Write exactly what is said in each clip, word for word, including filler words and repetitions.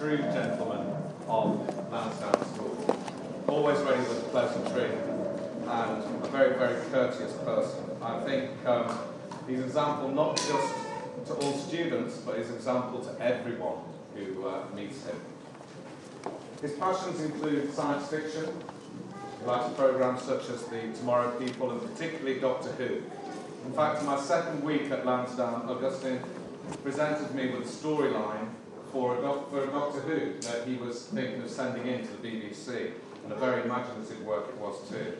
True gentleman of Lansdowne School, always ready with a pleasantry and a very, very courteous person. I think um, he's an example not just to all students, but he's an example to everyone who uh, meets him. His passions include science fiction. He likes programs such as the Tomorrow People and particularly Doctor Who. In fact, in my second week at Lansdowne, Augustine presented me with a storyline for a, doc for a Doctor Who that he was thinking of sending in to the B B C, and a very imaginative work it was too.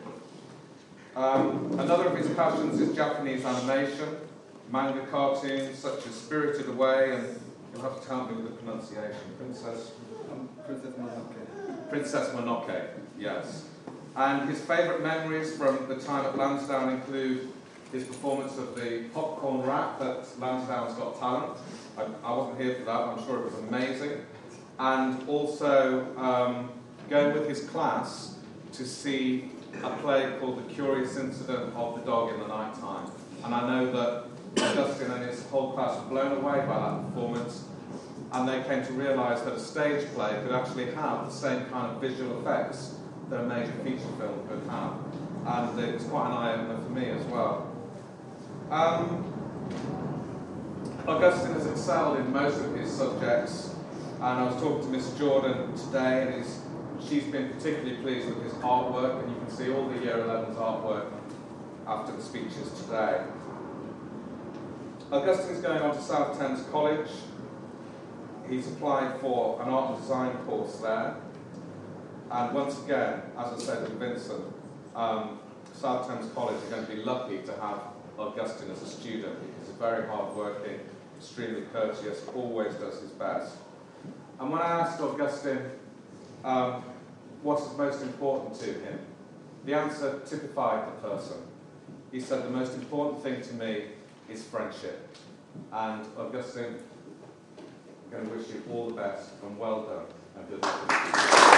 Um, another of his passions is Japanese animation, manga cartoons such as Spirited Away, and you'll have to help me with the pronunciation. Princess, um, Princess Mononoke. Princess Mononoke, yes. And his favourite memories from the time at Lansdowne include his performance of the popcorn rap at Lansdowne's Got Talent. I, I wasn't here for that, but I'm sure it was amazing. And also um, going with his class to see a play called The Curious Incident of the Dog in the Night Time. And I know that Augustine and his whole class were blown away by that performance, and they came to realise that a stage play could actually have the same kind of visual effects that a major feature film could have. And it was quite an eye-opener for me as well. Um, Augustine has excelled in most of his subjects, and I was talking to Miss Jordan today, and he's, she's been particularly pleased with his artwork, and you can see all the Year eleven's artwork after the speeches today. Augustine's going on to South Thames College. He's applied for an art and design course there, and once again, as I said to Vincent, um, South Thames College are going to be lucky to have Augustine as a student. He's very hard-working, extremely courteous, always does his best. And when I asked Augustine um, what is most important to him, the answer typified the person. He said, the most important thing to me is friendship. And Augustine, I'm going to wish you all the best, and well done, and good luck.